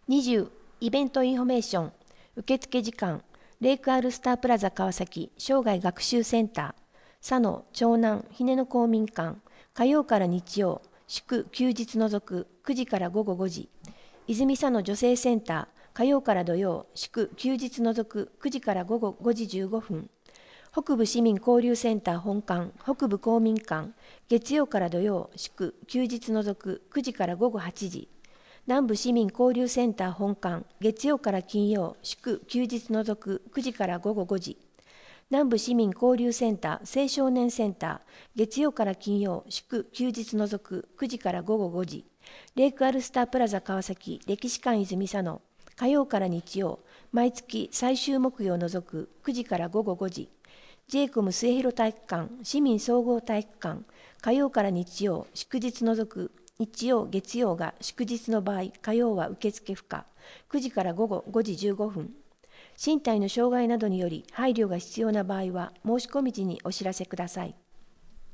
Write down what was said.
20、イベントインフォメーション、受付時間、レイクアルスタープラザ川崎生涯学習センター、佐野長南ひねの公民館、火曜から日曜、祝休日除く9時から午後5時、泉佐野女性センター、火曜から土曜、祝休日除く9時から午後5時15分、北部市民交流センター本館、北部公民館、月曜から土曜、祝休日除く9時から午後8時、南部市民交流センター本館、月曜から金曜、祝休日除く9時から午後5時、南部市民交流センター青少年センター、月曜から金曜、祝休日除く9時から午後5時、レイクアルスタープラザ川崎歴史館泉佐野、火曜から日曜、毎月最終木曜除く9時から午後5時、ジェイコム末広体育館、市民総合体育館、火曜から日曜、祝日除く、日曜、月曜が祝日の場合、火曜は受付不可、9時から午後5時15分。身体の障害などにより配慮が必要な場合は、申し込み時にお知らせください。